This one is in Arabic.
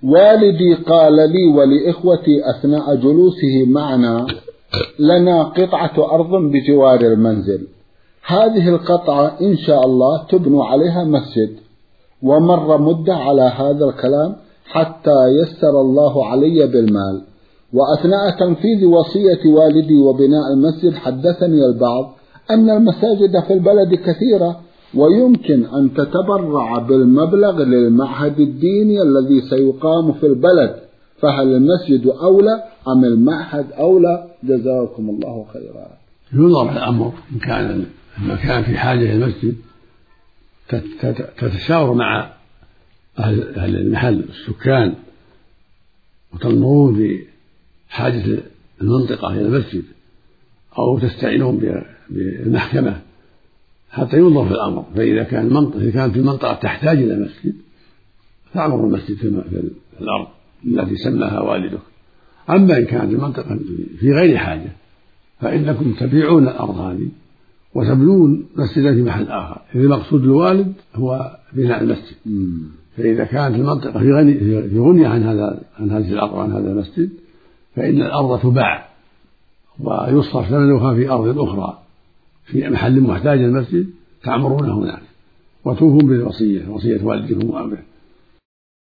والدي قال لي ولإخوتي أثناء جلوسه معنا: لنا قطعة أرض بجوار المنزل، هذه القطعة إن شاء الله تبنى عليها مسجد. ومر مدة على هذا الكلام حتى يسر الله علي بالمال. وأثناء تنفيذ وصية والدي وبناء المسجد حدثني البعض أن المساجد في البلد كثيرة ويمكن أن تتبرع بالمبلغ للمعهد الديني الذي سيقام في البلد، فهل المسجد أولى أم المعهد أولى؟ جزاكم الله خيرا. ينظر الأمر، إن كان المكان في حاجة إلى المسجد تتشاور مع أهل المحل السكان وتنظرون بحاجة المنطقة إلى المسجد، أو تستعينون بالمحكمة حتى ينظر في الأمر. فإذا كانت المنطقة تحتاج إلى مسجد فأمر المسجد في الأرض التي سماها والدك. أما إن كانت المنطقة في غير حاجة فإنكم تبيعون الأرض هذه وتبنون مسجدا في محل آخر، إذا المقصود الوالد هو بناء المسجد. فإذا كانت المنطقة في غنية عن هذه الأرض وعن هذا المسجد فإن الأرض تباع ويصرف ثمنها في أرض أخرى في محل محتاج المسجد تعمرونه هناك وتوفون بالوصية، وصية والدكم وأمره.